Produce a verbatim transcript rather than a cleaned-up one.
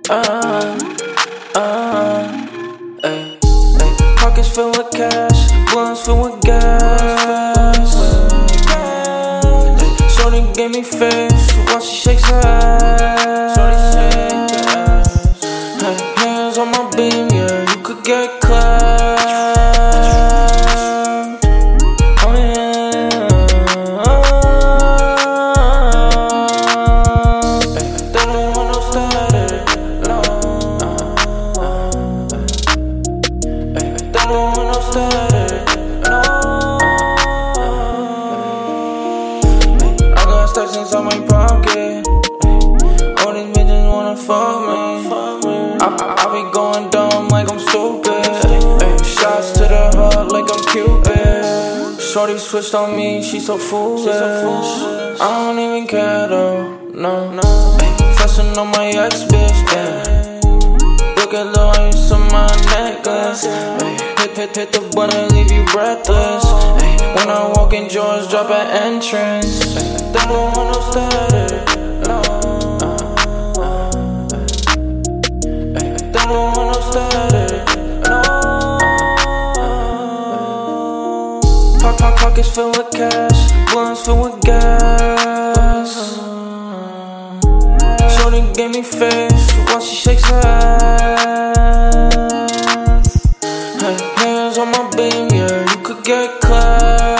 Uh, uh, ay, ay. Pockets filled with cash, blunts filled with gas. Ay, shorty gave me face while she shakes her ass. Ay, hands on my beam, yeah, you could get clapped. Oh yeah. Ay, they don't want no static, no. Ay, they don't want no static, no. I got stacks inside my pocket. All these bitches wanna fuck me. I, I, I be going dumb like I'm stupid. Ay, shots to the heart like I'm Cupid. Shorty switched on me, she so foolish. I don't even care though, no. Ay, flexing on my ex bitch, yeah. Look at Lil Ice on my necklace. Ay, hit, hit, hit the button, leave you breathless. Ay, when I walk in, George drop at entrance. Ay, they don't want no static, no. Ay, they don't want no static, no. Pop, pop, pockets filled with cash, blunts filled with gas. Shorty gave me face while she shakes her ass. Hey, hands on my beam, yeah, you could get clapped.